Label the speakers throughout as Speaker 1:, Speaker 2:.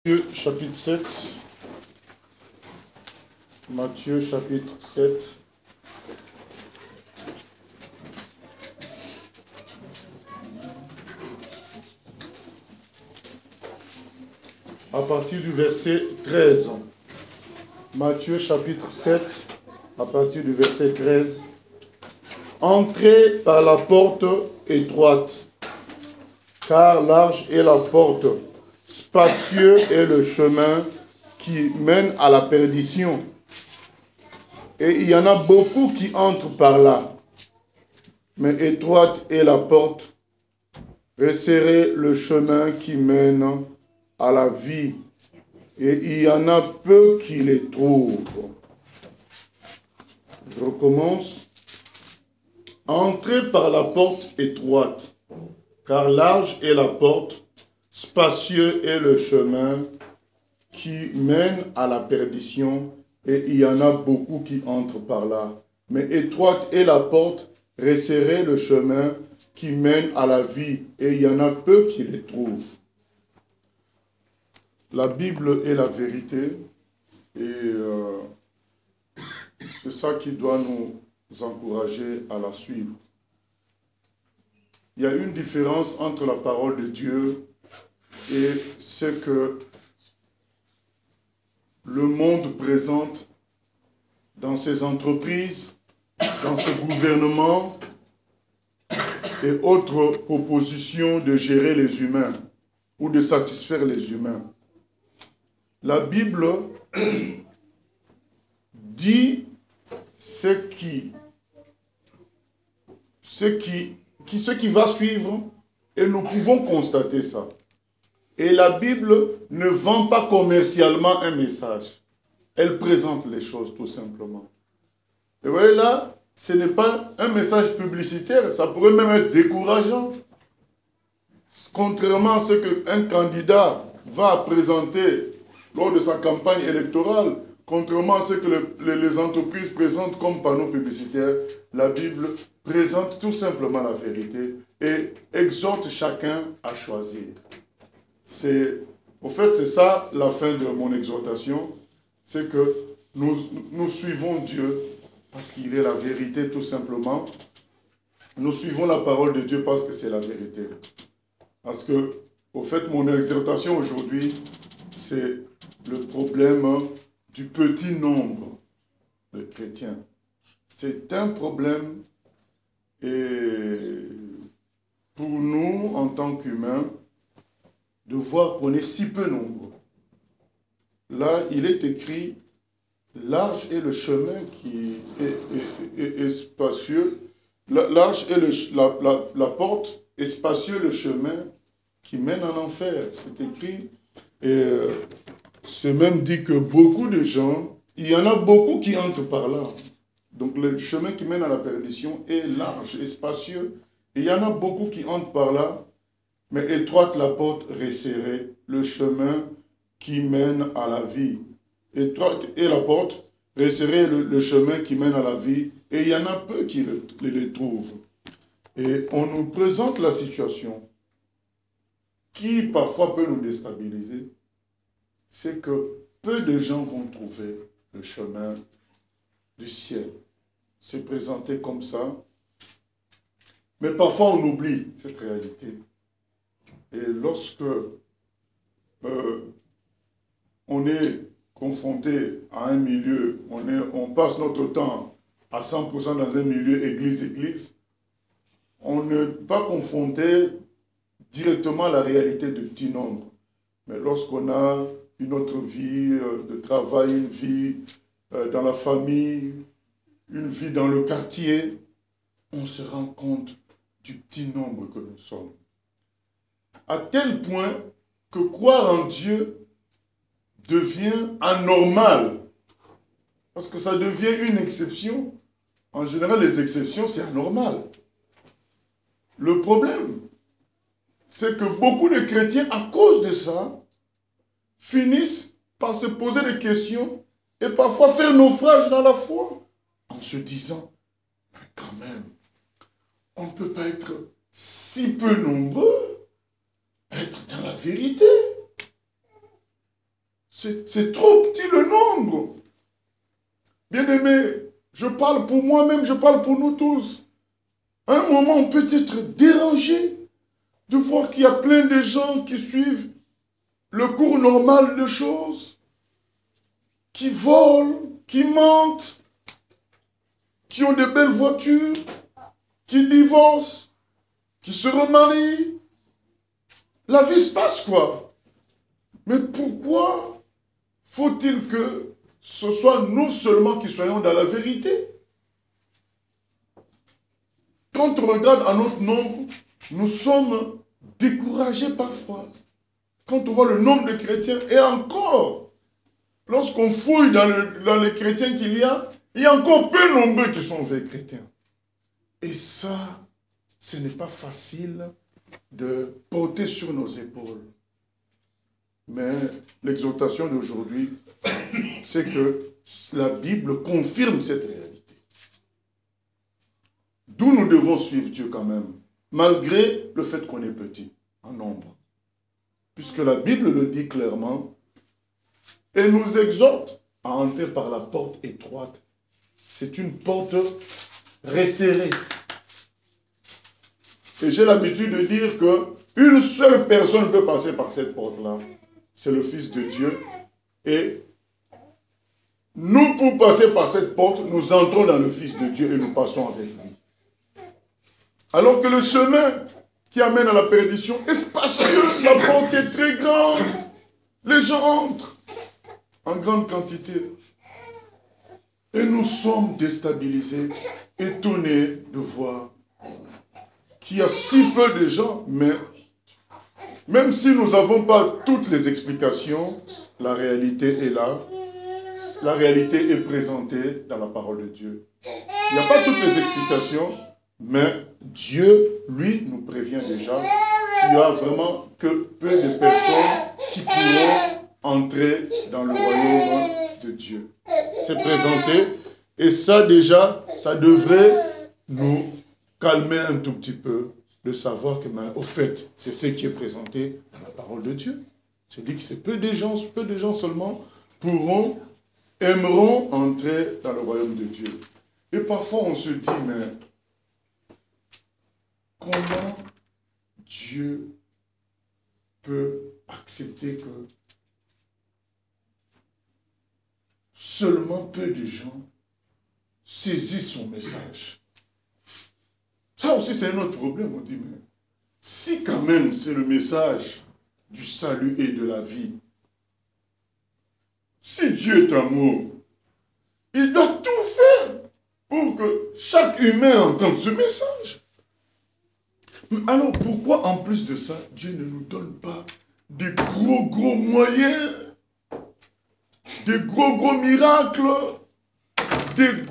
Speaker 1: Matthieu chapitre 7. Matthieu chapitre 7. À partir du verset 13. Matthieu chapitre 7, à partir du verset 13. Entrez par la porte étroite, car large est la porte, spacieux est le chemin qui mène à la perdition. Et il y en a beaucoup qui entrent par là. Mais étroite est la porte, resserrez le chemin qui mène à la vie. Et il y en a peu qui les trouvent. Je recommence. Entrez par la porte étroite, car large est la porte, spacieux est le chemin qui mène à la perdition, et il y en a beaucoup qui entrent par là. Mais étroite est la porte, resserrez le chemin qui mène à la vie, et il y en a peu qui les trouvent. La Bible est la vérité, et c'est ça qui doit nous encourager à la suivre. Il y a une différence entre la parole de Dieu et ce que le monde présente dans ses entreprises, dans ses gouvernements et autres propositions de gérer les humains ou de satisfaire les humains. La Bible dit ce qui va suivre, et nous pouvons constater ça. Et la Bible ne vend pas commercialement un message. Elle présente les choses tout simplement. Et vous voyez là, ce n'est pas un message publicitaire, ça pourrait même être décourageant. Contrairement à ce qu'un candidat va présenter lors de sa campagne électorale, contrairement à ce que les entreprises présentent comme panneaux publicitaires, la Bible présente tout simplement la vérité et exhorte chacun à choisir. En fait, c'est ça la fin de mon exhortation, c'est que nous suivons Dieu parce qu'il est la vérité tout simplement. Nous suivons la parole de Dieu parce que c'est la vérité. Parce que, au fait, mon exhortation aujourd'hui, c'est le problème du petit nombre de chrétiens. C'est un problème et pour nous, en tant qu'humains, de voir qu'on est si peu nombreux. Là, il est écrit, large est le chemin qui est spacieux, large est la porte, et spacieux le chemin qui mène en enfer. C'est écrit, et c'est même dit que beaucoup de gens, il y en a beaucoup qui entrent par là. Donc le chemin qui mène à la perdition est large et spacieux. Et il y en a beaucoup qui entrent par là, mais étroite la porte resserrée, le chemin qui mène à la vie. Étroite est la porte, resserrée le chemin qui mène à la vie, et il y en a peu qui les trouvent. Et on nous présente la situation qui parfois peut nous déstabiliser, c'est que peu de gens vont trouver le chemin du ciel. C'est présenté comme ça. Mais parfois on oublie cette réalité. Et lorsque on est confronté à un milieu, on passe notre temps à 100% dans un milieu église-église, on n'est pas confronté directement à la réalité de petit nombre. Mais lorsqu'on a une autre vie de travail, une vie dans la famille, une vie dans le quartier, on se rend compte du petit nombre que nous sommes. À tel point que croire en Dieu devient anormal. Parce que ça devient une exception. En général, les exceptions, c'est anormal. Le problème, c'est que beaucoup de chrétiens, à cause de ça, finissent par se poser des questions et parfois faire naufrage dans la foi en se disant, mais quand même, on ne peut pas être si peu nombreux, être dans la vérité. C'est trop petit le nombre. Bien-aimés, je parle pour moi-même, je parle pour nous tous. À un moment, on peut être dérangé de voir qu'il y a plein de gens qui suivent le cours normal de choses, qui volent, qui mentent, qui ont de belles voitures, qui divorcent, qui se remarient. La vie se passe, quoi. Mais pourquoi faut-il que ce soit nous seulement qui soyons dans la vérité? Quand on regarde à notre nombre, nous sommes découragés parfois. Quand on voit le nombre de chrétiens, et encore, lorsqu'on fouille dans les chrétiens qu'il y a encore peu nombreux qui sont vrais chrétiens. Et ça, ce n'est pas facile de porter sur nos épaules. Mais l'exhortation d'aujourd'hui, c'est que la Bible confirme cette réalité. D'où nous devons suivre Dieu quand même, malgré le fait qu'on est petit, en nombre. Puisque la Bible le dit clairement, et nous exhorte à entrer par la porte étroite. C'est une porte resserrée. Et j'ai l'habitude de dire qu'une seule personne peut passer par cette porte-là. C'est le Fils de Dieu. Et nous, pour passer par cette porte, nous entrons dans le Fils de Dieu et nous passons avec lui. Alors que le chemin qui amène à la perdition est spacieux, la porte est très grande. Les gens entrent en grande quantité. Et nous sommes déstabilisés, étonnés de voir qu'il y a si peu de gens, mais même si nous n'avons pas toutes les explications, la réalité est là. La réalité est présentée dans la parole de Dieu. Il n'y a pas toutes les explications, mais Dieu, lui, nous prévient déjà qu'il n'y a vraiment que peu de personnes qui pourront entrer dans le royaume de Dieu. C'est présenté, et ça déjà, ça devrait nous calmer un tout petit peu, de savoir que, au fait, c'est ce qui est présenté dans la parole de Dieu. Je dis que c'est peu de gens seulement aimeront entrer dans le royaume de Dieu. Et parfois on se dit, mais comment Dieu peut accepter que seulement peu de gens saisissent son message? Ça aussi, c'est un autre problème. On dit, mais si quand même c'est le message du salut et de la vie, si Dieu est amour, il doit tout faire pour que chaque humain entende ce message. Alors pourquoi en plus de ça, Dieu ne nous donne pas des gros moyens, des gros miracles, des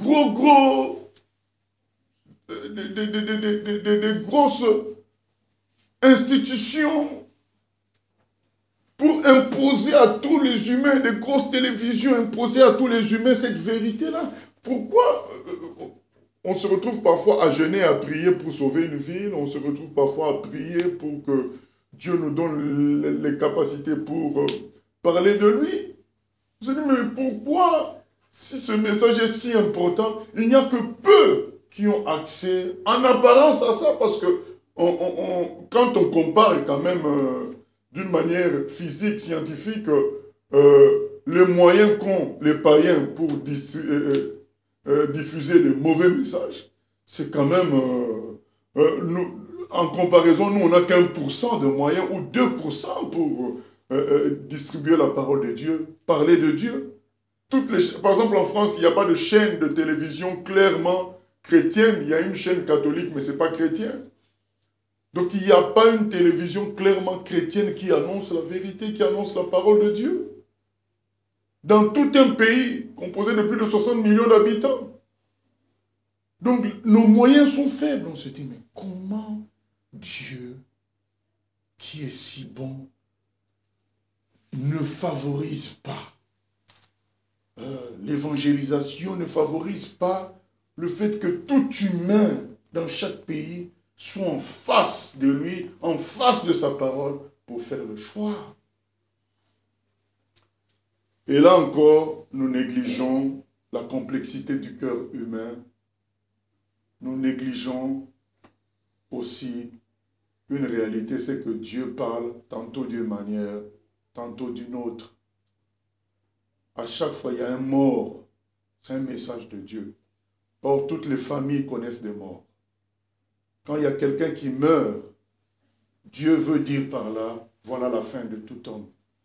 Speaker 1: grosses institutions pour imposer à tous les humains, des grosses télévisions, imposer à tous les humains cette vérité-là? Pourquoi on se retrouve parfois à jeûner, à prier pour sauver une ville, on se retrouve parfois à prier pour que Dieu nous donne les capacités pour parler de lui? Je dis, mais pourquoi, si ce message est si important, il n'y a que peu qui ont accès en apparence à ça? Parce que quand on compare quand même d'une manière physique, scientifique, les moyens qu'ont les païens pour diffuser de mauvais messages, c'est quand même, en comparaison, nous on n'a qu'1% de moyens ou 2% pour distribuer la parole de Dieu, parler de Dieu. Par exemple, en France, il n'y a pas de chaîne de télévision clairement chrétienne. Il y a une chaîne catholique, mais ce n'est pas chrétien. Donc, il n'y a pas une télévision clairement chrétienne qui annonce la vérité, qui annonce la parole de Dieu. Dans tout un pays composé de plus de 60 millions d'habitants. Donc, nos moyens sont faibles. On se dit, mais comment Dieu, qui est si bon, ne favorise pas l'évangélisation, ne favorise pas le fait que tout humain dans chaque pays soit en face de lui, en face de sa parole, pour faire le choix. Et là encore, nous négligeons la complexité du cœur humain. Nous négligeons aussi une réalité, c'est que Dieu parle tantôt d'une manière, tantôt d'une autre. À chaque fois, il y a un mort. C'est un message de Dieu. Or, toutes les familles connaissent des morts. Quand il y a quelqu'un qui meurt, Dieu veut dire par là, voilà la fin de tout homme.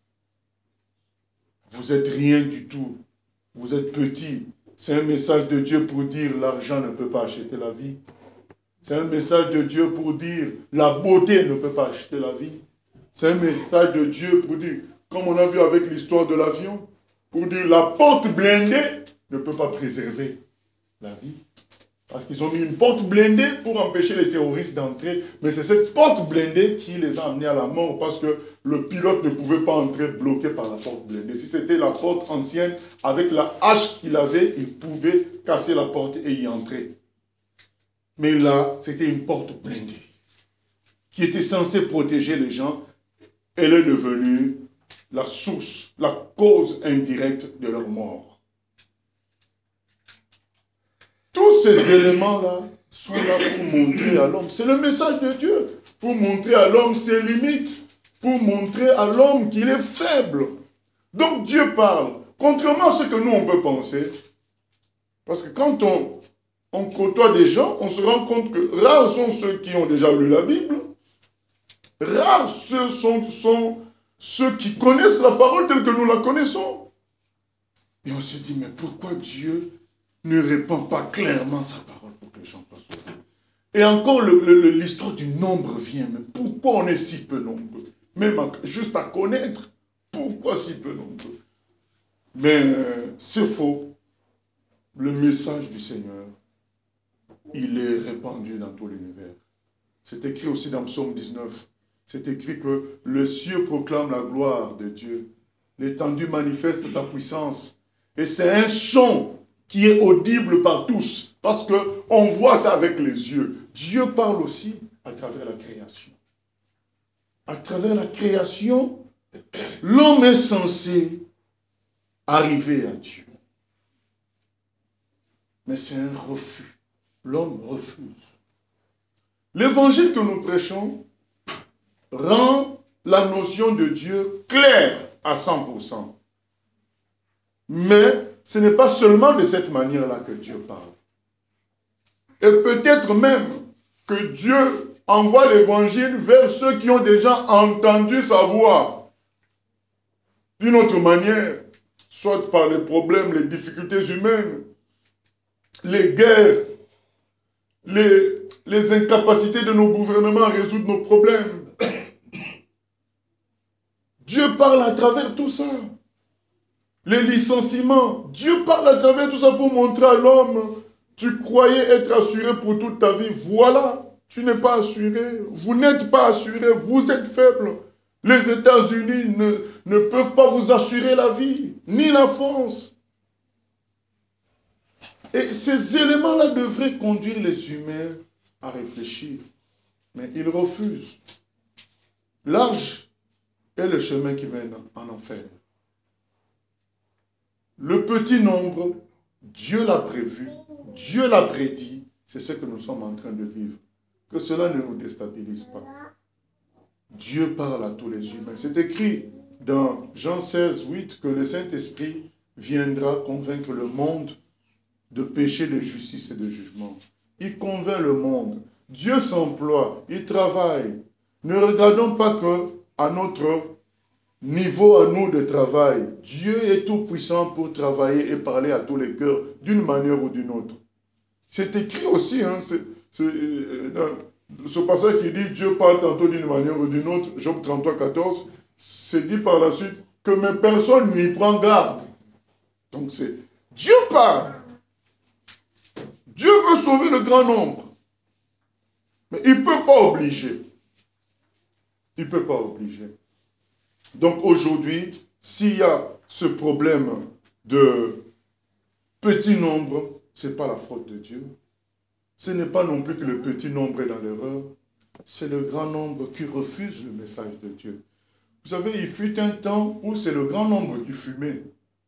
Speaker 1: Vous êtes rien du tout. Vous êtes petit. C'est un message de Dieu pour dire l'argent ne peut pas acheter la vie. C'est un message de Dieu pour dire la beauté ne peut pas acheter la vie. C'est un message de Dieu pour dire, comme on a vu avec l'histoire de l'avion, pour dire la porte blindée ne peut pas préserver la vie. Parce qu'ils ont mis une porte blindée pour empêcher les terroristes d'entrer. Mais c'est cette porte blindée qui les a amenés à la mort parce que le pilote ne pouvait pas entrer bloqué par la porte blindée. Si c'était la porte ancienne, avec la hache qu'il avait, il pouvait casser la porte et y entrer. Mais là, c'était une porte blindée qui était censée protéger les gens. Elle est devenue la source, la cause indirecte de leur mort. Tous ces éléments-là sont là pour montrer à l'homme. C'est le message de Dieu. Pour montrer à l'homme ses limites. Pour montrer à l'homme qu'il est faible. Donc Dieu parle. Contrairement à ce que nous, on peut penser. Parce que quand on côtoie des gens, on se rend compte que rares sont ceux qui ont déjà lu la Bible. Rares sont ceux qui connaissent la parole telle que nous la connaissons. Et on se dit, mais pourquoi Dieu ne répand pas clairement sa parole pour que les gens soient sauvés? Et encore, l'histoire du nombre vient. Mais pourquoi on est si peu nombreux? Même juste à connaître, pourquoi si peu nombreux? Mais c'est faux. Le message du Seigneur, il est répandu dans tout l'univers. C'est écrit aussi dans Psaume 19. C'est écrit que le ciel proclame la gloire de Dieu. L'étendue manifeste sa puissance. Et c'est un son qui est audible par tous. Parce qu'on voit ça avec les yeux. Dieu parle aussi à travers la création. À travers la création, l'homme est censé arriver à Dieu. Mais c'est un refus. L'homme refuse. L'évangile que nous prêchons rend la notion de Dieu claire à 100%. Mais ce n'est pas seulement de cette manière-là que Dieu parle. Et peut-être même que Dieu envoie l'évangile vers ceux qui ont déjà entendu sa voix. D'une autre manière, soit par les problèmes, les difficultés humaines, les guerres, les incapacités de nos gouvernements à résoudre nos problèmes. Dieu parle à travers tout ça. Les licenciements, Dieu parle à travers tout ça pour montrer à l'homme, tu croyais être assuré pour toute ta vie, voilà, tu n'es pas assuré, vous n'êtes pas assuré, vous êtes faible. Les États-Unis ne peuvent pas vous assurer la vie, ni la France. Et ces éléments-là devraient conduire les humains à réfléchir. Mais ils refusent. Large est le chemin qui mène en enfer. Le petit nombre, Dieu l'a prévu, Dieu l'a prédit, c'est ce que nous sommes en train de vivre. Que cela ne nous déstabilise pas. Dieu parle à tous les humains. C'est écrit dans Jean 16, 8 que le Saint-Esprit viendra convaincre le monde de péché, de justice et de jugement. Il convainc le monde. Dieu s'emploie, il travaille. Ne regardons pas que à notre niveau à nous de travail. Dieu est tout puissant pour travailler et parler à tous les cœurs d'une manière ou d'une autre. C'est écrit aussi, ce passage qui dit Dieu parle tantôt d'une manière ou d'une autre, Job 33, 14, c'est dit par la suite que mais personne n'y prend garde. Donc c'est Dieu parle. Dieu veut sauver le grand nombre. Mais il ne peut pas obliger. Il ne peut pas obliger. Donc aujourd'hui, s'il y a ce problème de petit nombre, ce n'est pas la faute de Dieu. Ce n'est pas non plus que le petit nombre est dans l'erreur. C'est le grand nombre qui refuse le message de Dieu. Vous savez, il fut un temps où c'est le grand nombre qui fumait.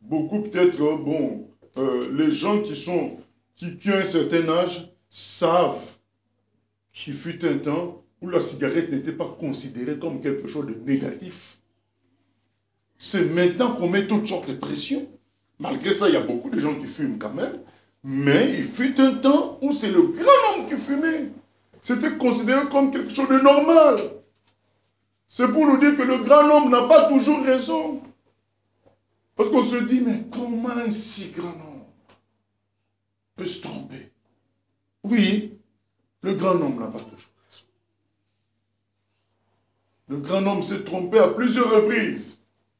Speaker 1: beaucoup peut-être, bon, les gens qui ont un certain âge savent qu'il fut un temps où la cigarette n'était pas considérée comme quelque chose de négatif. C'est maintenant qu'on met toutes sortes de pressions. Malgré ça, il y a beaucoup de gens qui fument quand même. Mais il fut un temps où c'est le grand nombre qui fumait. C'était considéré comme quelque chose de normal. C'est pour nous dire que le grand nombre n'a pas toujours raison. Parce qu'on se dit, mais comment un si grand nombre peut se tromper? Oui, le grand nombre n'a pas toujours raison. Le grand nombre s'est trompé à plusieurs reprises.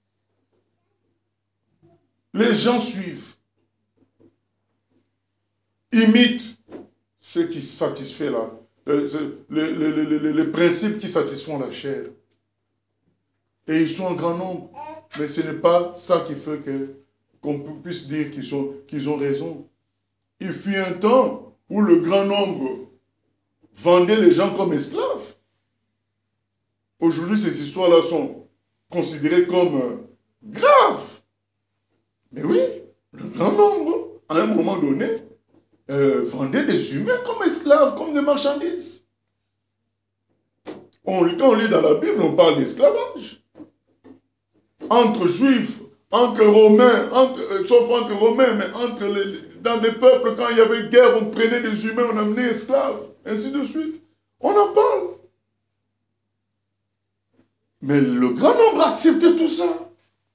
Speaker 1: Les gens suivent, imitent ce qui satisfait les principes qui satisfont la chair. Et ils sont en grand nombre. Mais ce n'est pas ça qui fait qu'on puisse dire qu'ils ont raison. Il fut un temps où le grand nombre vendait les gens comme esclaves. Aujourd'hui, ces histoires-là sont considérées comme graves. Mais oui, le grand nombre, à un moment donné, vendait des humains comme esclaves, comme des marchandises. Quand on lit dans la Bible, on parle d'esclavage. Entre juifs, entre romains, sauf entre romains, mais dans des peuples, quand il y avait guerre, on prenait des humains, on amenait esclaves, ainsi de suite. On en parle. Mais le grand nombre acceptait tout ça.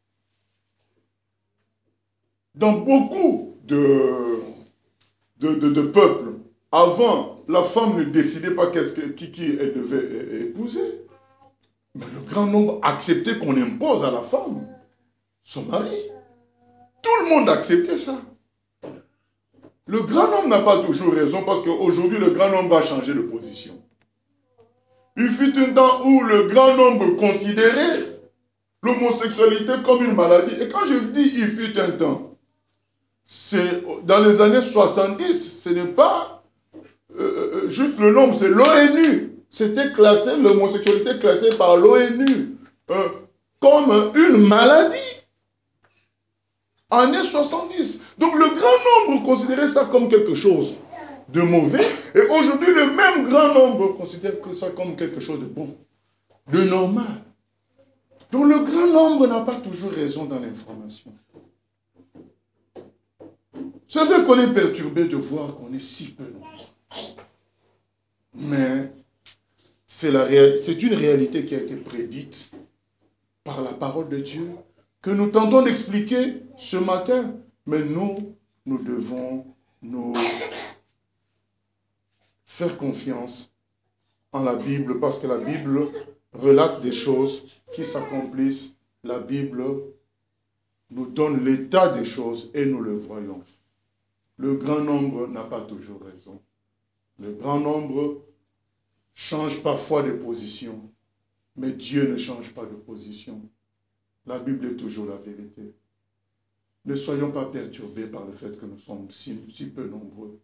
Speaker 1: Dans beaucoup de peuples, avant, la femme ne décidait pas qui elle devait épouser. Mais le grand nombre acceptait qu'on impose à la femme son mari. Tout le monde acceptait ça. Le grand nombre n'a pas toujours raison parce qu'aujourd'hui, le grand nombre a changé de position. Il fut un temps où le grand nombre considérait l'homosexualité comme une maladie. Et quand je dis il fut un temps, c'est dans les années 70, ce n'est pas juste le nombre, c'est l'ONU. C'était classé, l'homosexualité classée par l'ONU comme une maladie. Années 70. Donc le grand nombre considérait ça comme quelque chose de mauvais. Et aujourd'hui, le même grand nombre considère ça comme quelque chose de bon, de normal. Donc le grand nombre n'a pas toujours raison dans l'information. C'est vrai qu'on est perturbé de voir qu'on est si peu nombreux. Mais c'est une réalité qui a été prédite par la parole de Dieu, que nous tentons d'expliquer ce matin. Mais nous devons nous faire confiance en la Bible, parce que la Bible relate des choses qui s'accomplissent. La Bible nous donne l'état des choses et nous le voyons. Le grand nombre n'a pas toujours raison. Le grand nombre change parfois de position, mais Dieu ne change pas de position. La Bible est toujours la vérité. Ne soyons pas perturbés par le fait que nous sommes si peu nombreux.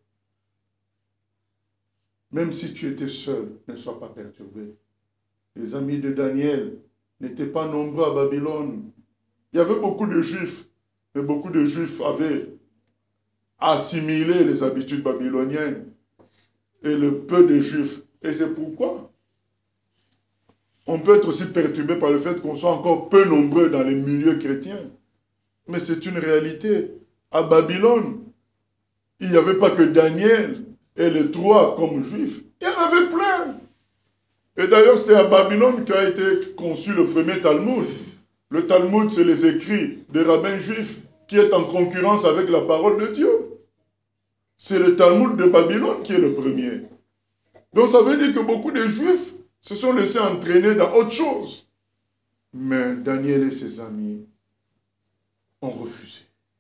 Speaker 1: Même si tu étais seul, ne sois pas perturbé. Les amis de Daniel n'étaient pas nombreux à Babylone. Il y avait beaucoup de Juifs, mais beaucoup de Juifs avaient assimilé les habitudes babyloniennes et le peu de Juifs. Et c'est pourquoi on peut être aussi perturbé par le fait qu'on soit encore peu nombreux dans les milieux chrétiens. Mais c'est une réalité. À Babylone, il n'y avait pas que Daniel et les trois comme juifs. Il y en avait plein. Et d'ailleurs, c'est à Babylone qu'a été conçu le premier Talmud. Le Talmud, c'est les écrits des rabbins juifs qui est en concurrence avec la parole de Dieu. C'est le Talmud de Babylone qui est le premier. Donc ça veut dire que beaucoup de juifs se sont laissés entraîner dans autre chose. Mais Daniel et ses amis ont refusé.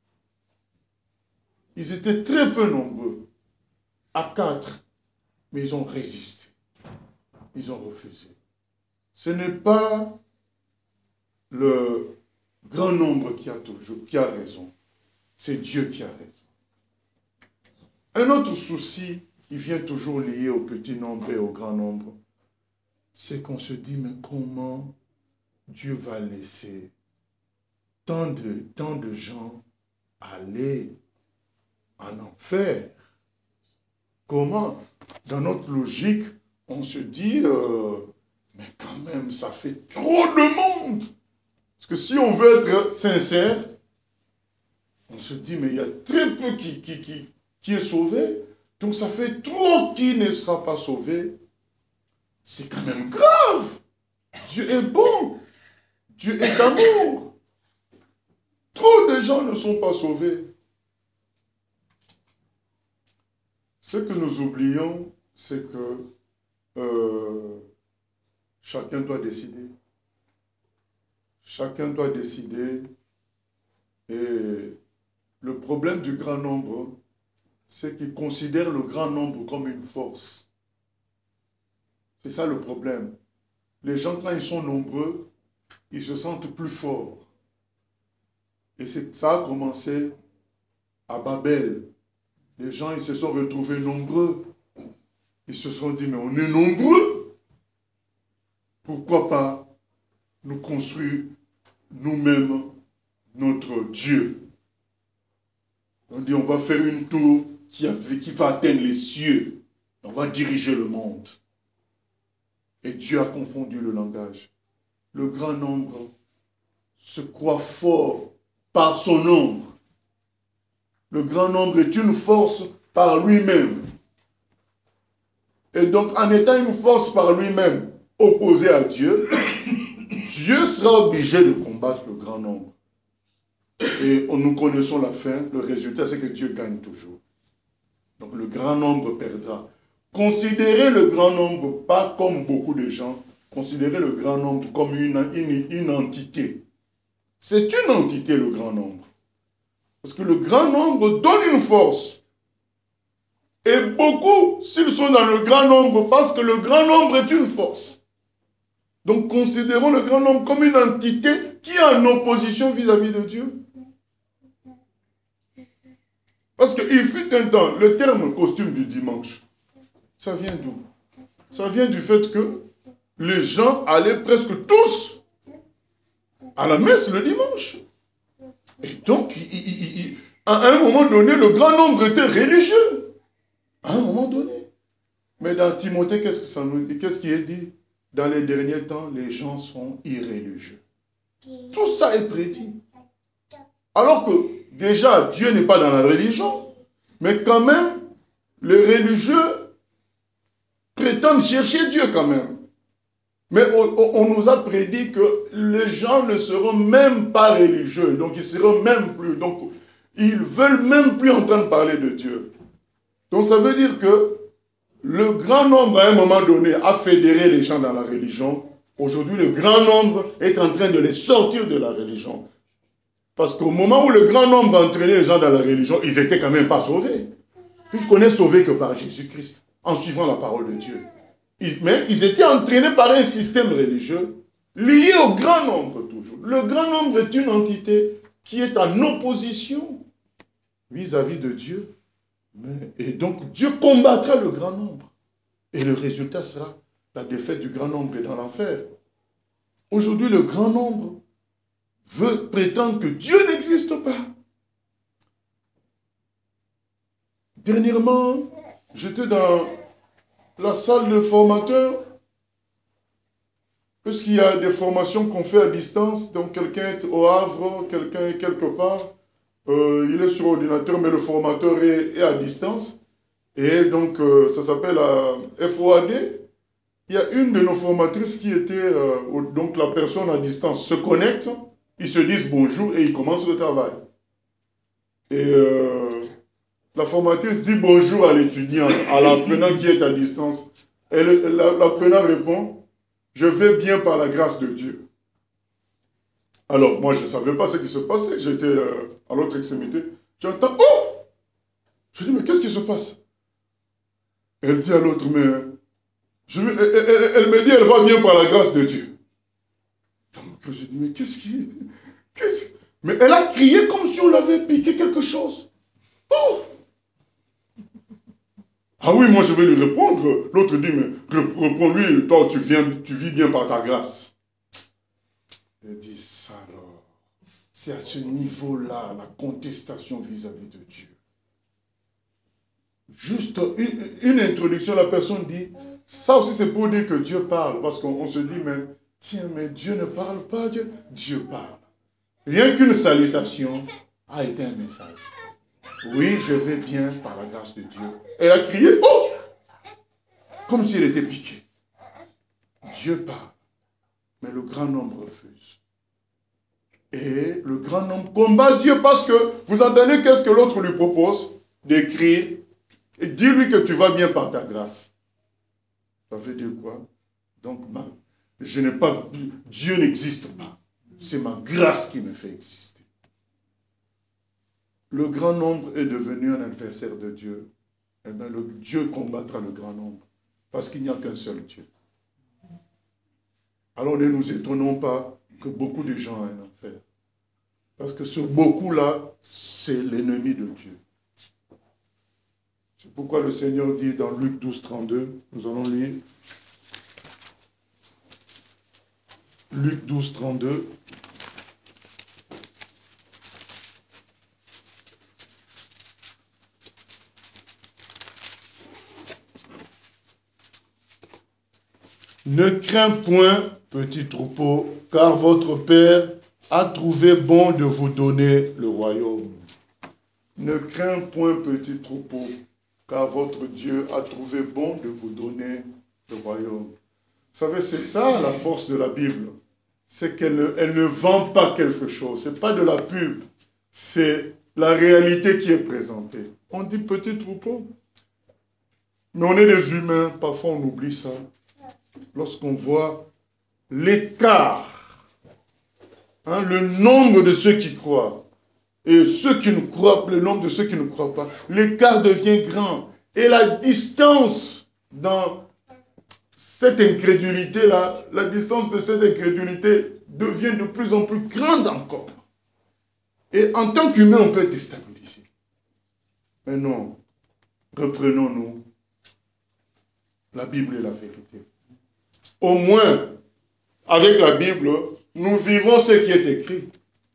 Speaker 1: Ils étaient très peu nombreux, à 4, mais ils ont résisté. Ils ont refusé. Ce n'est pas le grand nombre qui a raison. C'est Dieu qui a raison. Un autre souci qui vient toujours lié au petit nombre et au grand nombre, c'est qu'on se dit, mais comment Dieu va laisser tant de gens aller en enfer. Comment? Dans notre logique, on se dit, mais quand même, ça fait trop de monde. Parce que si on veut être sincère, on se dit, mais il y a très peu qui est sauvé. Donc ça fait trop qui ne sera pas sauvé. C'est quand même grave. Dieu est bon. Dieu est amour. Trop de gens ne sont pas sauvés. Ce que nous oublions, c'est que chacun doit décider. Chacun doit décider. Et le problème du grand nombre, c'est qu'il considère le grand nombre comme une force. C'est ça le problème. Les gens, quand ils sont nombreux, ils se sentent plus forts. Et ça a commencé à Babel. Les gens, ils se sont retrouvés nombreux. Ils se sont dit, mais on est nombreux. Pourquoi pas nous construire nous-mêmes notre Dieu? On dit, on va faire une tour qui va atteindre les cieux. On va diriger le monde. Et Dieu a confondu le langage. Le grand nombre se croit fort par son nombre. Le grand nombre est une force par lui-même. Et donc, en étant une force par lui-même opposée à Dieu, Dieu sera obligé de combattre le grand nombre. Et nous connaissons la fin. Le résultat, c'est que Dieu gagne toujours. Donc, le grand nombre perdra. Considérez le grand nombre pas comme beaucoup de gens. Considérez le grand nombre comme une entité. C'est une entité, le grand nombre. Parce que le grand nombre donne une force. Et beaucoup, s'ils sont dans le grand nombre, parce que le grand nombre est une force. Donc considérons le grand nombre comme une entité qui est en opposition vis-à-vis de Dieu. Parce qu'il fut un temps, le terme costume du dimanche, ça vient d'où? Ça vient du fait que les gens allaient presque tous à la messe le dimanche. Et donc, à un moment donné, le grand nombre était religieux. À un moment donné. Mais dans Timothée, qu'est-ce que ça nous dit? Qu'est-ce qui est dit? Dans les derniers temps, les gens sont irréligieux. Tout ça est prédit. Alors que, déjà, Dieu n'est pas dans la religion, mais quand même, les religieux prétendent chercher Dieu quand même. Mais on nous a prédit que les gens ne seront même pas religieux, donc ils seront même plus, donc ils veulent même plus entendre parler de Dieu. Donc ça veut dire que le grand nombre à un moment donné a fédéré les gens dans la religion. Aujourd'hui, le grand nombre est en train de les sortir de la religion. Parce qu'au moment où le grand nombre entraînait les gens dans la religion, ils n'étaient quand même pas sauvés. Puisqu'on n'est sauvé que par Jésus-Christ, en suivant la parole de Dieu. Mais ils étaient entraînés par un système religieux lié au grand nombre toujours. Le grand nombre est une entité qui est en opposition vis-à-vis de Dieu. Et donc Dieu combattra le grand nombre. Et le résultat sera la défaite du grand nombre dans l'enfer. Aujourd'hui, le grand nombre prétend que Dieu n'existe pas. Dernièrement, j'étais dans la salle de formateurs, parce qu'il y a des formations qu'on fait à distance, donc quelqu'un est au Havre, quelqu'un est quelque part, il est sur ordinateur, mais le formateur est à distance, et donc ça s'appelle FOAD. Il y a une de nos formatrices qui était, donc la personne à distance se connecte, ils se disent bonjour et ils commencent le travail. Et la formatrice dit bonjour à l'étudiant, à l'apprenant qui est à distance. Et l'apprenant répond, je vais bien par la grâce de Dieu. Alors, moi, je ne savais pas ce qui se passait. J'étais à l'autre extrémité. J'entends, oh! Je dis, mais qu'est-ce qui se passe? Elle dit à l'autre, mais... elle me dit, elle va bien par la grâce de Dieu. Donc, je dis, mais qu'est-ce qui... Mais elle a crié comme si on l'avait piqué quelque chose. Oh! Ah oui, moi je vais lui répondre. L'autre dit, mais réponds-lui, toi tu vis bien par ta grâce. Elle dit, ça alors. C'est à ce niveau-là, la contestation vis-à-vis de Dieu. Juste une introduction, la personne dit, ça aussi c'est pour dire que Dieu parle, parce qu'on se dit, mais tiens, mais Dieu ne parle pas, Dieu parle. Rien qu'une salutation a été un message. Oui, je vais bien par la grâce de Dieu. Elle a crié, oh! Comme s'il était piqué. Dieu parle, mais le grand nombre refuse. Et le grand nombre combat Dieu parce que, vous entendez qu'est-ce que l'autre lui propose? D'écrire, et dis-lui que tu vas bien par ta grâce. Ça veut dire quoi? Donc, je n'ai pas, Dieu n'existe pas. C'est ma grâce qui me fait exister. Le grand nombre est devenu un adversaire de Dieu. Eh bien, Dieu combattra le grand nombre. Parce qu'il n'y a qu'un seul Dieu. Alors ne nous étonnons pas que beaucoup de gens aient un enfer. Parce que ce beaucoup-là, c'est l'ennemi de Dieu. C'est pourquoi le Seigneur dit dans Luc 12, 32, nous allons lire. Luc 12, 32. Ne crains point, petit troupeau, car votre Père a trouvé bon de vous donner le royaume. Ne crains point, petit troupeau, car votre Dieu a trouvé bon de vous donner le royaume. Vous savez, c'est ça la force de la Bible. C'est qu'elle ne vend pas quelque chose. Ce n'est pas de la pub. C'est la réalité qui est présentée. On dit petit troupeau. Mais on est des humains. Parfois, on oublie ça. Lorsqu'on voit l'écart, le nombre de ceux qui croient et ceux qui ne croient pas, le nombre de ceux qui ne croient pas, l'écart devient grand. Et la distance dans cette incrédulité-là, la distance de cette incrédulité devient de plus en plus grande encore. Et en tant qu'humain, on peut être déstabilisé. Mais non, reprenons-nous. La Bible est la vérité. Au moins, avec la Bible, nous vivons ce qui est écrit.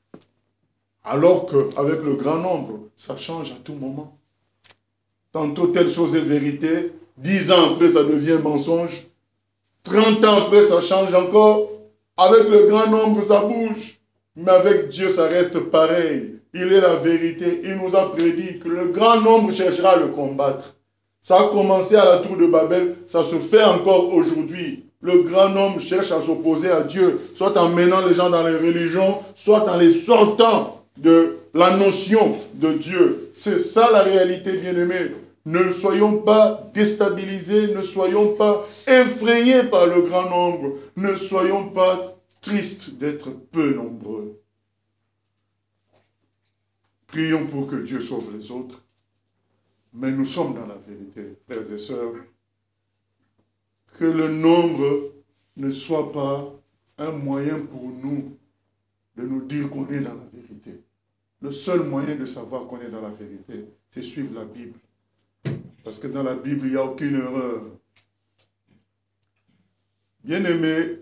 Speaker 1: Alors qu'avec le grand nombre, ça change à tout moment. Tantôt telle chose est vérité, 10 ans après ça devient mensonge, 30 ans après ça change encore, avec le grand nombre ça bouge, mais avec Dieu ça reste pareil. Il est la vérité, il nous a prédit que le grand nombre cherchera à le combattre. Ça a commencé à la tour de Babel, ça se fait encore aujourd'hui. Le grand nombre cherche à s'opposer à Dieu, soit en menant les gens dans les religions, soit en les sortant de la notion de Dieu. C'est ça la réalité, bien-aimés. Ne soyons pas déstabilisés, ne soyons pas effrayés par le grand nombre, ne soyons pas tristes d'être peu nombreux. Prions pour que Dieu sauve les autres, mais nous sommes dans la vérité, frères et sœurs. Que le nombre ne soit pas un moyen pour nous de nous dire qu'on est dans la vérité. Le seul moyen de savoir qu'on est dans la vérité, c'est suivre la Bible. Parce que dans la Bible, il n'y a aucune erreur. Bien-aimé,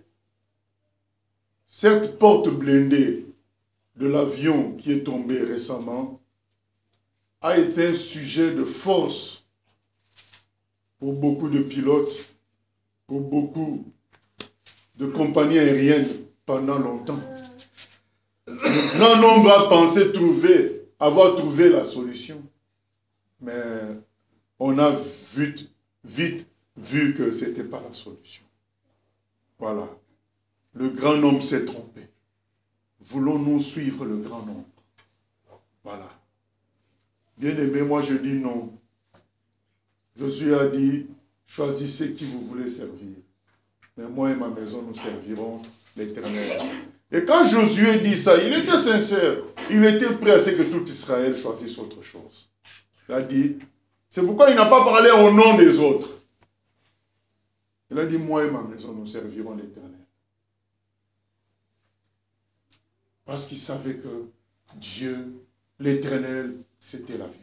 Speaker 1: cette porte blindée de l'avion qui est tombé récemment a été un sujet de force pour beaucoup de pilotes, pour beaucoup de compagnies aériennes pendant longtemps. Le grand nombre a pensé avoir trouvé la solution. Mais on a vite vu que ce n'était pas la solution. Voilà. Le grand nombre s'est trompé. Voulons-nous suivre le grand nombre? Voilà. Bien-aimé, moi je dis non. Jésus a dit, choisissez qui vous voulez servir. Mais moi et ma maison, nous servirons l'Éternel. Et quand Josué dit ça, il était sincère. Il était prêt à ce que tout Israël choisisse autre chose. Il a dit, c'est pourquoi il n'a pas parlé au nom des autres. Il a dit, moi et ma maison, nous servirons l'Éternel. Parce qu'il savait que Dieu, l'Éternel, c'était la vérité.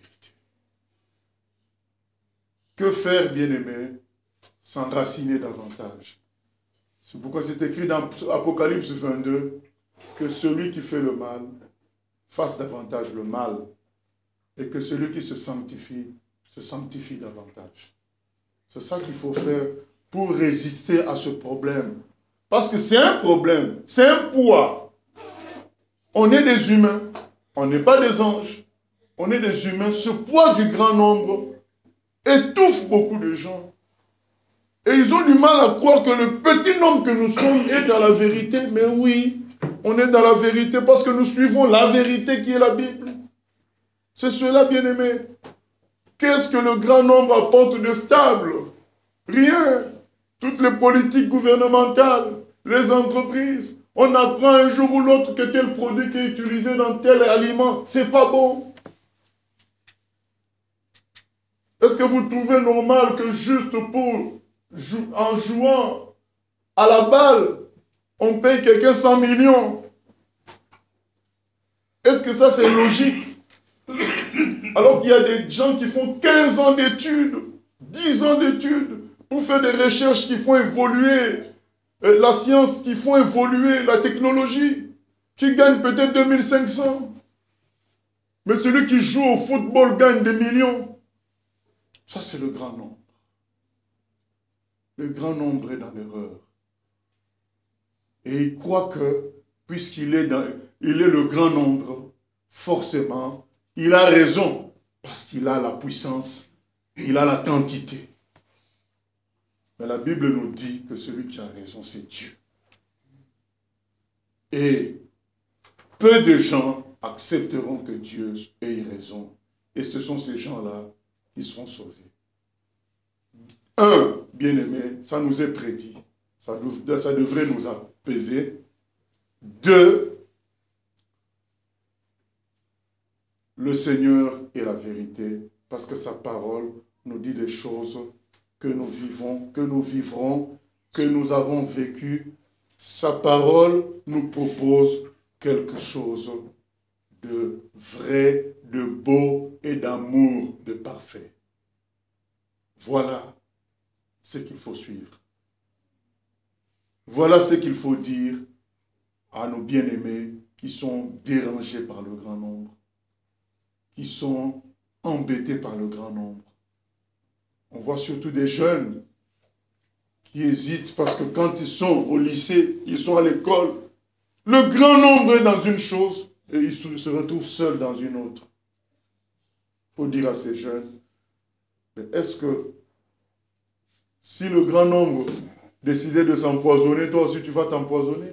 Speaker 1: Que faire, bien-aimé? S'enraciner davantage. C'est pourquoi c'est écrit dans Apocalypse 22 que celui qui fait le mal fasse davantage le mal et que celui qui se sanctifie davantage. C'est ça qu'il faut faire pour résister à ce problème. Parce que c'est un problème, c'est un poids. On est des humains, on n'est pas des anges. On est des humains. Ce poids du grand nombre étouffe beaucoup de gens. Et ils ont du mal à croire que le petit nombre que nous sommes est dans la vérité. Mais oui, on est dans la vérité parce que nous suivons la vérité qui est la Bible. C'est cela, bien-aimé. Qu'est-ce que le grand nombre apporte de stable? Rien. Toutes les politiques gouvernementales, les entreprises, on apprend un jour ou l'autre que tel produit qui est utilisé dans tel aliment, c'est pas bon. Est-ce que vous trouvez normal que juste en jouant à la balle, on paye quelqu'un 100 millions? Est-ce que ça c'est logique? Alors qu'il y a des gens qui font 15 ans d'études, 10 ans d'études, pour faire des recherches qui font évoluer la science, qui font évoluer la technologie, qui gagnent peut-être 2500. Mais celui qui joue au football gagne des millions. Ça, c'est le grand nombre. Le grand nombre est dans l'erreur. Et il croit que, puisqu'il est le grand nombre, forcément, il a raison, parce qu'il a la puissance, il a la quantité. Mais la Bible nous dit que celui qui a raison, c'est Dieu. Et peu de gens accepteront que Dieu ait raison. Et ce sont ces gens-là qui seront sauvés. Un, bien-aimé, ça nous est prédit. Ça devrait nous apaiser. Deux, le Seigneur est la vérité, parce que sa parole nous dit des choses que nous vivons, que nous vivrons, que nous avons vécu. Sa parole nous propose quelque chose de vrai, de beau et d'amour, de parfait. Voilà ce qu'il faut suivre. Voilà ce qu'il faut dire à nos bien-aimés qui sont dérangés par le grand nombre, qui sont embêtés par le grand nombre. On voit surtout des jeunes qui hésitent parce que quand ils sont au lycée, ils sont à l'école, le grand nombre est dans une chose et ils se retrouvent seuls dans une autre. Il faut dire à ces jeunes, est-ce que si le grand nombre décidait de s'empoisonner, toi aussi tu vas t'empoisonner?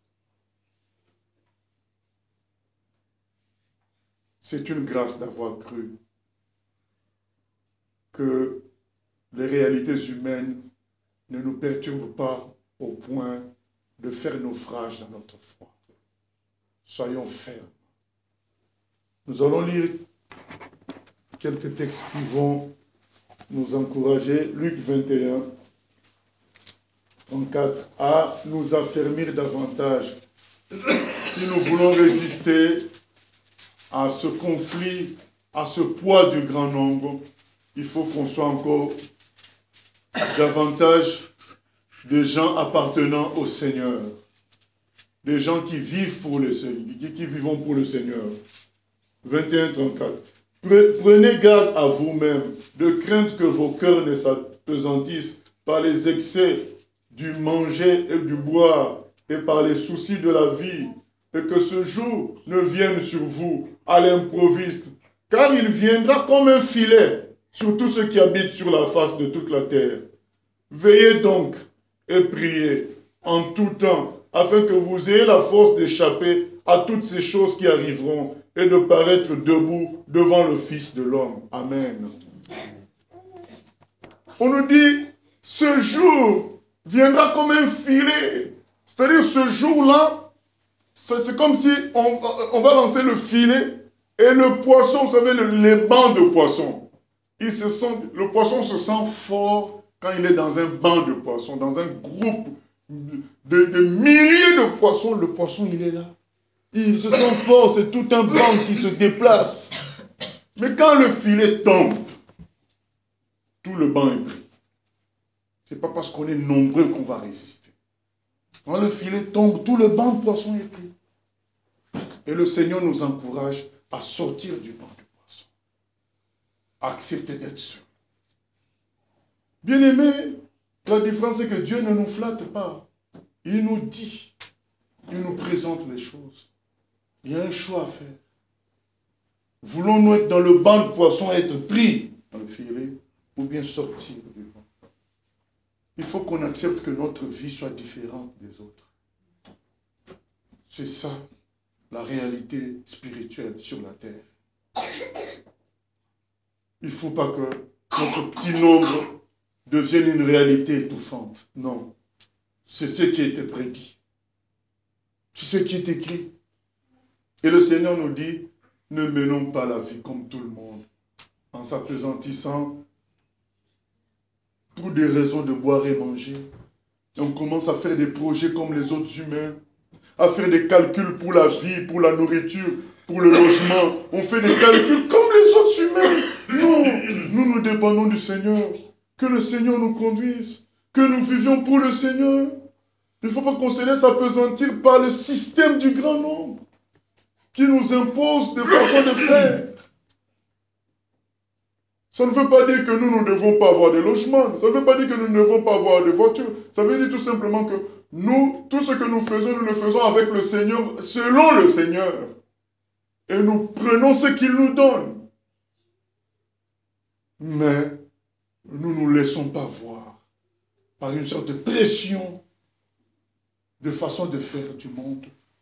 Speaker 1: C'est une grâce d'avoir cru que les réalités humaines ne nous perturbent pas au point de faire naufrage dans notre foi. Soyons fermes. Nous allons lire quelques textes qui vont nous encourager. Luc 21, 34, à nous affermir davantage. Si nous voulons résister à ce conflit, à ce poids du grand nombre, il faut qu'on soit encore davantage de gens appartenant au Seigneur. Des gens qui vivent pour le Seigneur, qui vivons pour le Seigneur. 21, 34. Prenez garde à vous-même, de crainte que vos cœurs ne s'apesantissent par les excès du manger et du boire, et par les soucis de la vie, et que ce jour ne vienne sur vous à l'improviste, car il viendra comme un filet sur tous ceux qui habitent sur la face de toute la terre. Veillez donc et priez en tout temps, afin que vous ayez la force d'échapper à toutes ces choses qui arriveront et de paraître debout devant le Fils de l'homme. Amen. On nous dit, ce jour viendra comme un filet. C'est-à-dire, ce jour-là, c'est comme si on va lancer le filet et le poisson, vous savez, les bancs de poissons, le poisson se sent fort quand il est dans un banc de poissons, dans un groupe de milliers de poissons. Le poisson, il est là. Il se sent fort, c'est tout un banc qui se déplace. Mais quand le filet tombe, tout le banc est pris. Ce n'est pas parce qu'on est nombreux qu'on va résister. Quand le filet tombe, tout le banc de poissons est pris. Et le Seigneur nous encourage à sortir du banc de poisson, à accepter d'être seul. Bien-aimés, la différence c'est que Dieu ne nous flatte pas. Il nous dit, il nous présente les choses. Il y a un choix à faire. Voulons-nous être dans le banc de poisson, être pris dans le filet, ou bien sortir du banc? Il faut qu'on accepte que notre vie soit différente des autres. C'est ça, la réalité spirituelle sur la terre. Il ne faut pas que notre petit nombre devienne une réalité étouffante. Non. C'est ce qui a été prédit. C'est ce qui est écrit. Et le Seigneur nous dit, ne menons pas la vie comme tout le monde, en s'appesantissant pour des raisons de boire et manger. Et on commence à faire des projets comme les autres humains, à faire des calculs pour la vie, pour la nourriture, pour le logement. On fait des calculs comme les autres humains. Non, nous dépendons du Seigneur. Que le Seigneur nous conduise, que nous vivions pour le Seigneur. Il ne faut pas qu'on se laisse appesantir par le système du grand nombre qui nous impose des façons de faire. Ça ne veut pas dire que nous ne devons pas avoir des logements. Ça ne veut pas dire que nous ne devons pas avoir des voitures. Ça veut dire tout simplement que nous, tout ce que nous le faisons avec le Seigneur, selon le Seigneur. Et nous prenons ce qu'il nous donne. Mais nous ne nous laissons pas voir par une sorte de pression de façon de faire du monde.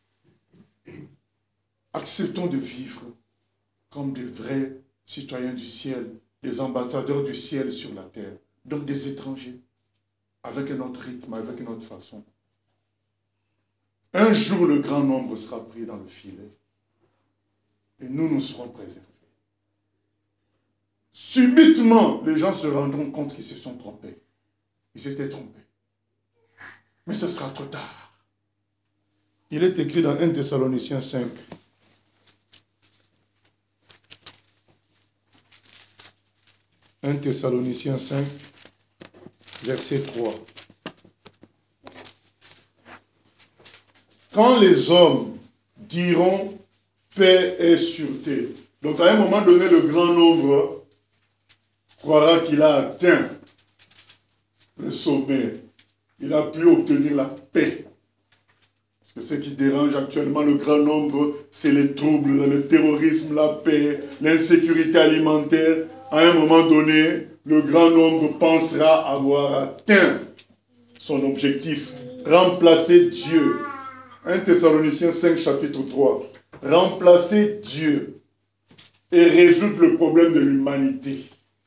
Speaker 1: Acceptons de vivre comme des vrais citoyens du ciel, des ambassadeurs du ciel sur la terre, donc des étrangers, avec un autre rythme, avec une autre façon. Un jour, le grand nombre sera pris dans le filet et nous serons préservés. Subitement, les gens se rendront compte qu'ils se sont trompés. Ils s'étaient trompés. Mais ce sera trop tard. Il est écrit dans 1 Thessaloniciens 5. 1 Thessaloniciens 5, verset 3. Quand les hommes diront paix et sûreté. Donc à un moment donné, le grand nombre croira qu'il a atteint le sommet. Il a pu obtenir la paix. Parce que ce qui dérange actuellement le grand nombre, c'est les troubles, le terrorisme, la paix, l'insécurité alimentaire. À un moment donné, le grand nombre pensera avoir atteint son objectif. Remplacer Dieu. 1 Thessaloniciens 5, chapitre 3. Remplacer Dieu et résoudre le problème de l'humanité.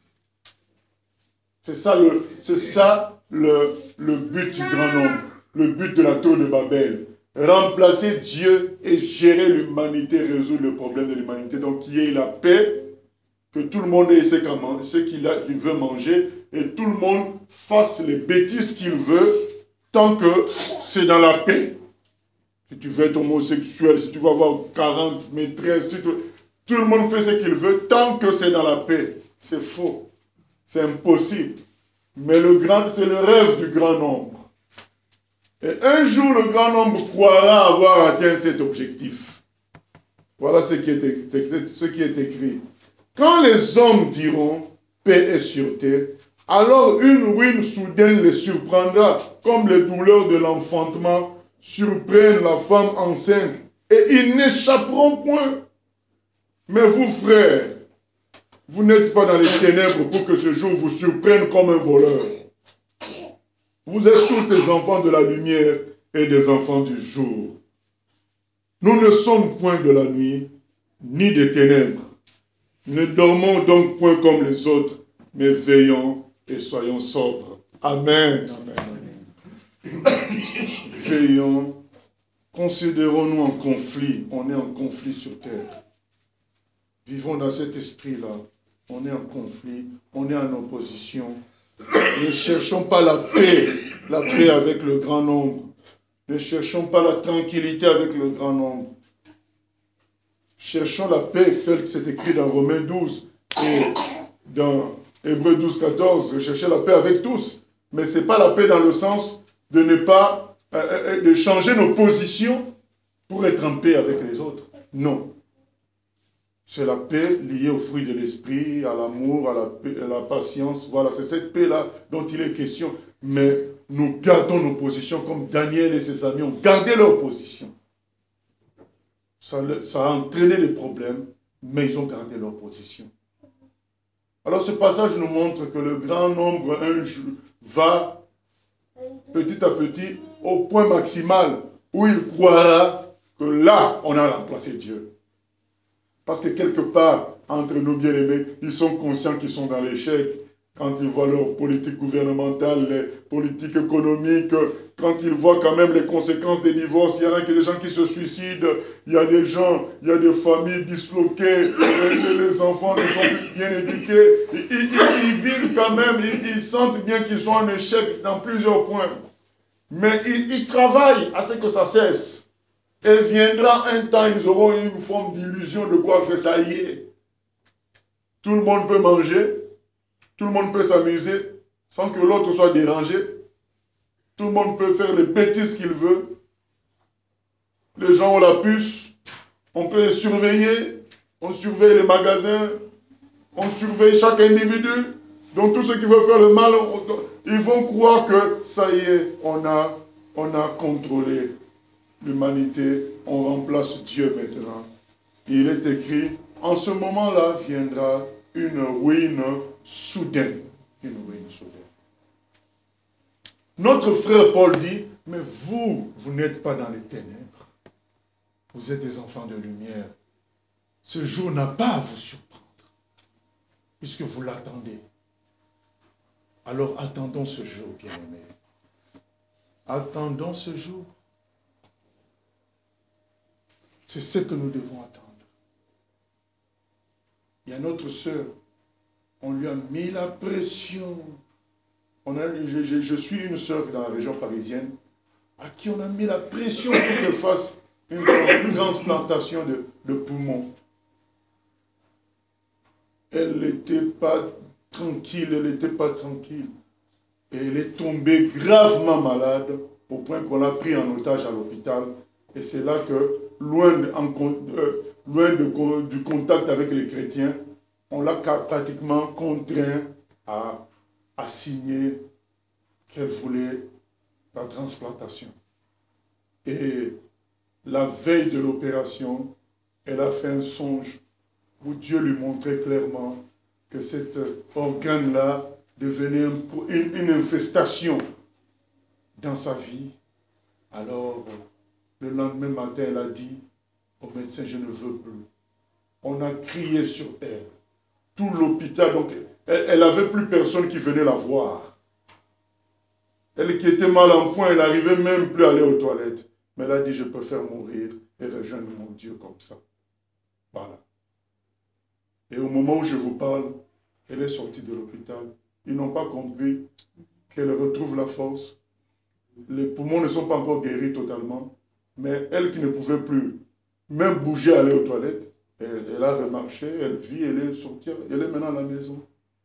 Speaker 1: C'est ça le but du grand nombre, le but de la tour de Babel. Remplacer Dieu et gérer l'humanité, résoudre le problème de l'humanité. Donc qu'il y ait la paix, que tout le monde ait ce qu'il veut manger et tout le monde fasse les bêtises qu'il veut tant que c'est dans la paix. Si tu veux être homosexuel, si tu veux avoir 40 maîtresses, tout le monde fait ce qu'il veut tant que c'est dans la paix. C'est faux. C'est impossible. Mais c'est le rêve du grand nombre. Et un jour, le grand nombre croira avoir atteint cet objectif. Voilà ce qui est écrit. Quand les hommes diront paix et sûreté, alors une ruine soudaine les surprendra, comme les douleurs de l'enfantement surprennent la femme enceinte, et ils n'échapperont point. Mais vous, frères, vous n'êtes pas dans les ténèbres pour que ce jour vous surprenne comme un voleur. Vous êtes tous des enfants de la lumière et des enfants du jour. Nous ne sommes point de la nuit, ni des ténèbres. Ne dormons donc point comme les autres, mais veillons et soyons sobres. Amen. Amen. Veillons. Considérons-nous en conflit. On est en conflit sur terre. Vivons dans cet esprit-là. On est en conflit. On est en opposition. Ne cherchons pas la paix avec le grand nombre. Ne cherchons pas la tranquillité avec le grand nombre. Cherchons la paix, telle que c'est écrit dans Romains 12 et dans Hébreux 12, 14. Cherchez la paix avec tous. Mais ce n'est pas la paix dans le sens de ne pas de changer nos positions pour être en paix avec les autres. Non. C'est la paix liée au fruit de l'esprit, à l'amour, à la patience. Voilà, c'est cette paix-là dont il est question. Mais nous gardons nos positions comme Daniel et ses amis ont gardé leur position. Ça a entraîné les problèmes, mais ils ont gardé leur position. Alors ce passage nous montre que le grand nombre un jour va petit à petit au point maximal où il croira que là, on a remplacé Dieu. Parce que quelque part, entre nous bien-aimés, ils sont conscients qu'ils sont dans l'échec. Quand ils voient leur politique gouvernementale, les politiques économiques, quand ils voient quand même les conséquences des divorces, il y en a des gens qui se suicident, il y a des gens, il y a des familles disloquées, les enfants ne sont plus bien éduqués, ils vivent quand même, ils sentent bien qu'ils sont en échec dans plusieurs points. Mais ils travaillent à ce que ça cesse. Et viendra un temps, ils auront une forme d'illusion de croire que ça y est. Tout le monde peut manger, tout le monde peut s'amuser sans que l'autre soit dérangé. Tout le monde peut faire les bêtises qu'il veut. Les gens ont la puce, on peut les surveiller, on surveille les magasins, on surveille chaque individu. Donc tous ceux qui veulent faire le mal, ils vont croire que ça y est, on a contrôlé l'humanité, on remplace Dieu maintenant. Il est écrit, en ce moment-là viendra une ruine soudaine. Une ruine soudaine. Notre frère Paul dit, mais vous n'êtes pas dans les ténèbres. Vous êtes des enfants de lumière. Ce jour n'a pas à vous surprendre, puisque vous l'attendez. Alors attendons ce jour, bien-aimés. Attendons ce jour. C'est ce que nous devons attendre. Il y a notre sœur, on lui a mis la pression. Je suis une sœur dans la région parisienne, à qui on a mis la pression pour qu'elle fasse une transplantation de poumons. Elle n'était pas tranquille, Et elle est tombée gravement malade, au point qu'on l'a pris en otage à l'hôpital. Et c'est là que, loin du contact avec les chrétiens, on l'a pratiquement contraint à signer qu'elle voulait la transplantation. Et la veille de l'opération, elle a fait un songe où Dieu lui montrait clairement que cet organe-là devenait une infestation dans sa vie. Alors, le lendemain matin, elle a dit au médecin, je ne veux plus. On a crié sur elle. Tout l'hôpital, donc elle n'avait plus personne qui venait la voir. Elle qui était mal en point, elle n'arrivait même plus à aller aux toilettes. Mais elle a dit, je préfère mourir et rejoindre mon Dieu comme ça. Voilà. Et au moment où je vous parle, elle est sortie de l'hôpital. Ils n'ont pas compris qu'elle retrouve la force. Les poumons ne sont pas encore guéris totalement. Mais elle qui ne pouvait plus même bouger, aller aux toilettes, elle a remarché, elle vit, elle est sortie, elle est maintenant à la maison.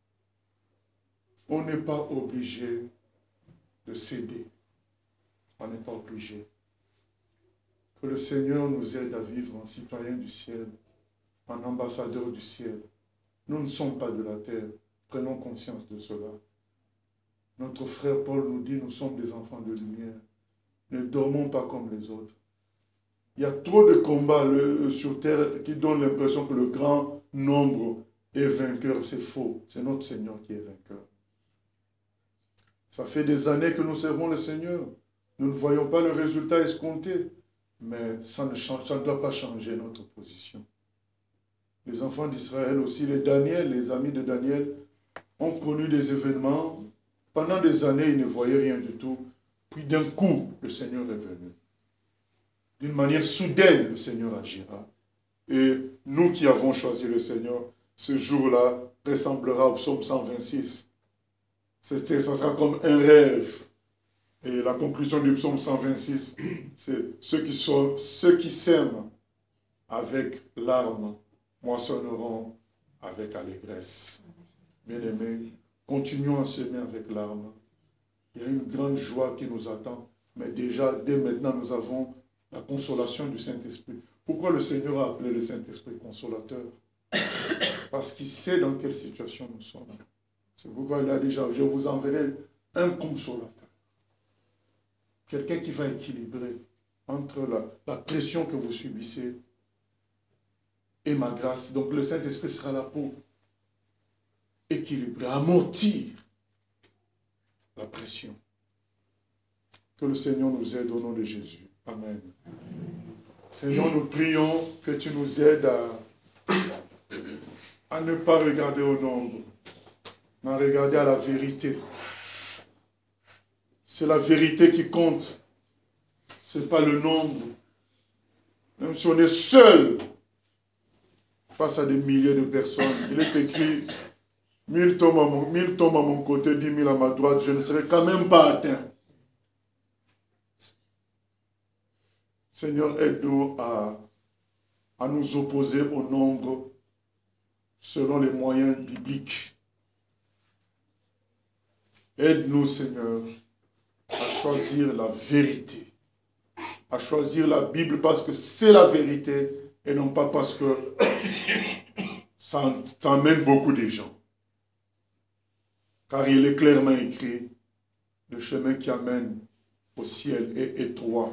Speaker 1: On n'est pas obligé de céder. On n'est pas obligé. Que le Seigneur nous aide à vivre en citoyen du ciel, en ambassadeur du ciel. Nous ne sommes pas de la terre. Prenons conscience de cela. Notre frère Paul nous dit, nous sommes des enfants de lumière. Ne dormons pas comme les autres. Il y a trop de combats sur terre qui donnent l'impression que le grand nombre est vainqueur. C'est faux. C'est notre Seigneur qui est vainqueur. Ça fait des années que nous servons le Seigneur. Nous ne voyons pas le résultat escompté. Mais ça ne doit pas changer notre position. Les enfants d'Israël aussi, les amis de Daniel, ont connu des événements. Pendant des années, ils ne voyaient rien du tout. Puis d'un coup, le Seigneur est venu. D'une manière soudaine, le Seigneur agira. Et nous qui avons choisi le Seigneur, ce jour-là ressemblera au psaume 126. Ça sera comme un rêve. Et la conclusion du psaume 126, c'est ceux qui sèment avec larmes moissonneront avec allégresse. Bien-aimés, continuons à s'aimer avec larmes. Il y a une grande joie qui nous attend. Mais déjà, dès maintenant, nous avons la consolation du Saint-Esprit. Pourquoi le Seigneur a appelé le Saint-Esprit consolateur? Parce qu'il sait dans quelle situation nous sommes. C'est pourquoi il a dit, je vous enverrai un consolateur. Quelqu'un qui va équilibrer entre la pression que vous subissez et ma grâce. Donc le Saint-Esprit sera là pour équilibrer, amortir la pression. Que le Seigneur nous aide au nom de Jésus. Amen. Seigneur, nous prions que tu nous aides à ne pas regarder au nombre, mais à regarder à la vérité. C'est la vérité qui compte. Ce n'est pas le nombre. Même si on est seul face à des milliers de personnes, il est écrit 1000 tombent à mon côté, 10 000 à ma droite, je ne serai quand même pas atteint. Seigneur, aide-nous à nous opposer au nombre selon les moyens bibliques. Aide-nous, Seigneur, à choisir la vérité, à choisir la Bible parce que c'est la vérité et non pas parce que ça emmène beaucoup de gens. Car il est clairement écrit, le chemin qui amène au ciel est étroit,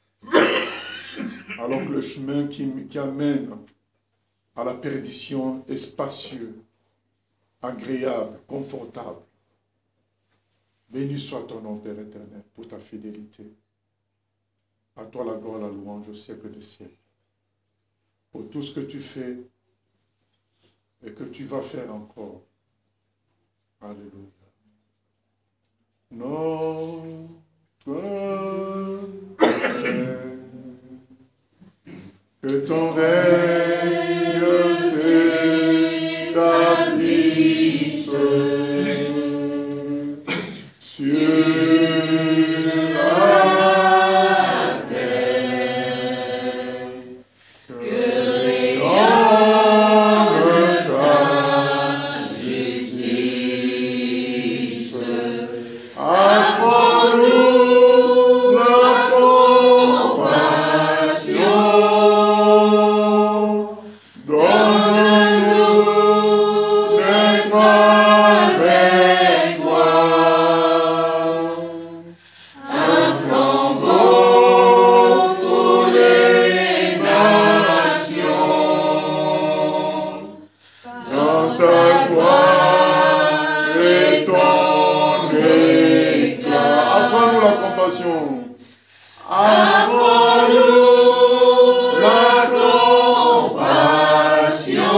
Speaker 1: alors que le chemin qui amène à la perdition est spacieux, agréable, confortable. Béni soit ton nom, Père éternel, pour ta fidélité. À toi la gloire, la louange au siècle des siècles. Pour tout ce que tu fais et que tu vas faire encore. Alléluia. Que ton règne s'établisse sur la terre, que rayonne ta justice. Apprends-nous la compassion, donne-nous d'être avec toi. Un flambeau pour les nations, dans ta gloire et ton éclat. Apprends-nous la compassion. Apprends-nous la compassion.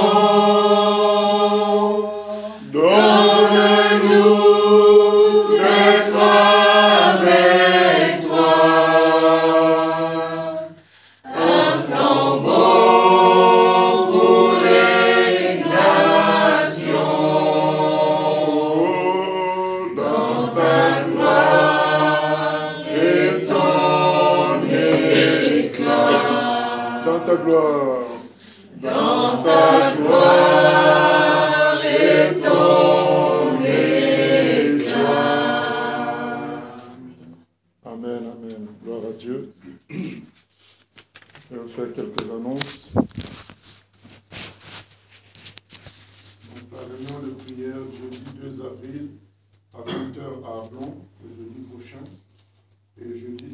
Speaker 1: Donne-nous d'être avec toi. Un flambeau pour les nations, dans ta gloire et ton éclat. Dans ta gloire. Dans ta gloire et ton éclat. Amen, amen. Gloire à Dieu. Je vais faire quelques annonces. Donc, la réunion de prière jeudi 2 avril à 20h à Ablon, le jeudi prochain. Et jeudi